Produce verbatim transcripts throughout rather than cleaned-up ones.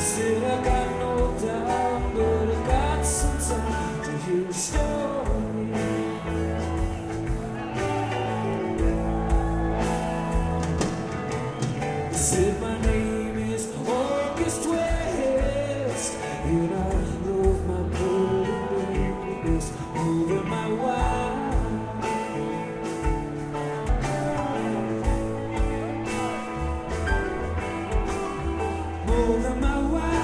Said I got no doubt, but I got some time to hear a story. They said my name is August West, and I love my boldness over my wine. More than my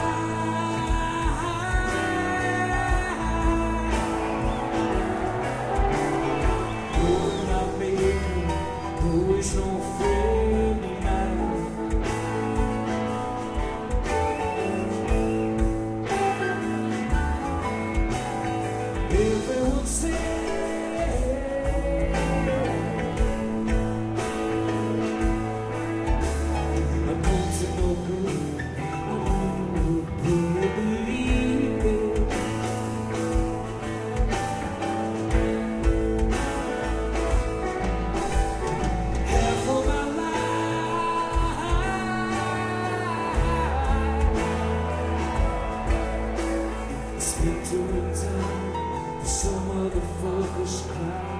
no friend of mine. Everyone said I'm going to no good. I wouldn't believe it. Doing time for some other focus crowd.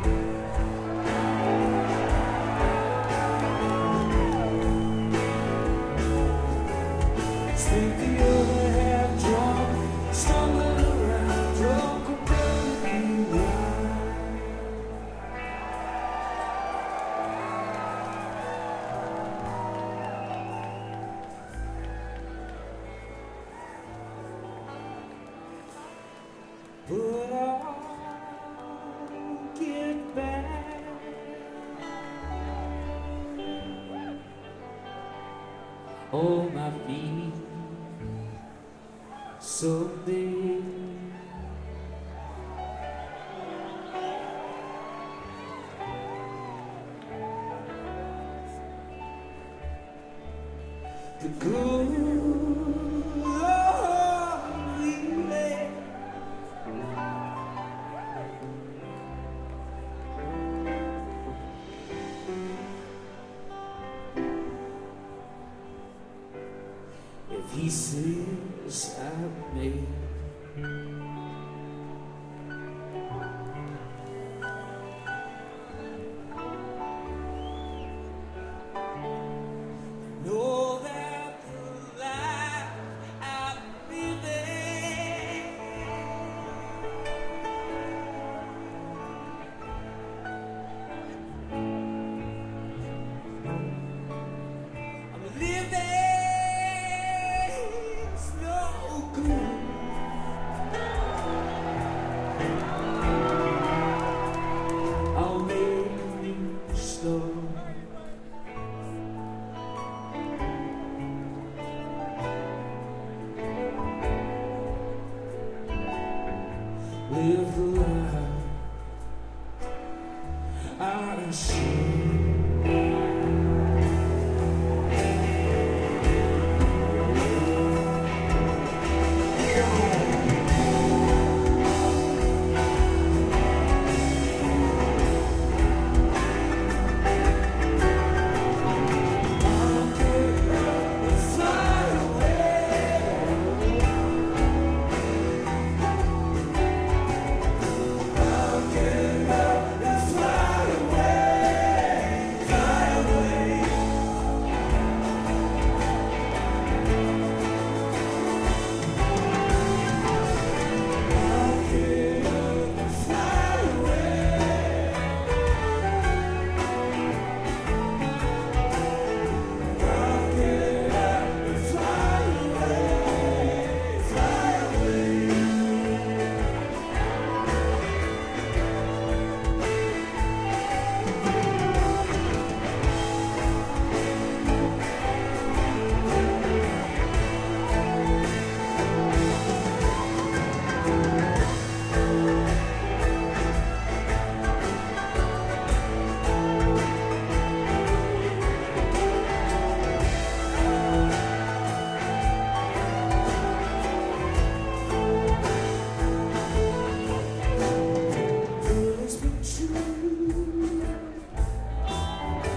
Spent the other half drunk, stumbling around, drunk or dirty wine. But I'll get back on my feet someday. The good if he says I may, know that the life I've been there, I'm living. I'll make a new start. Live the life I should.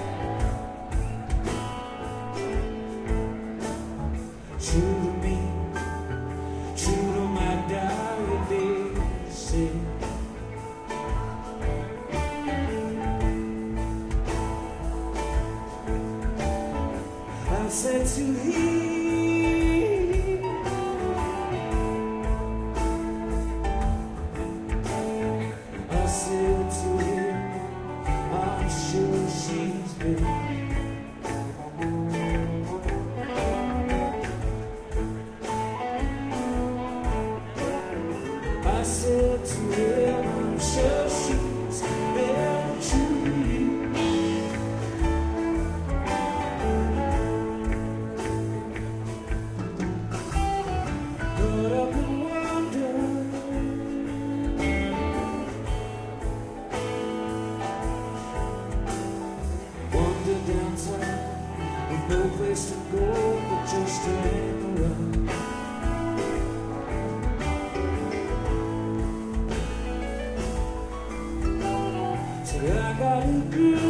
To me it to him. I'm sure she's meant to you. Caught up in wonder, wander downtown with no place to go but just to hang around. I got a good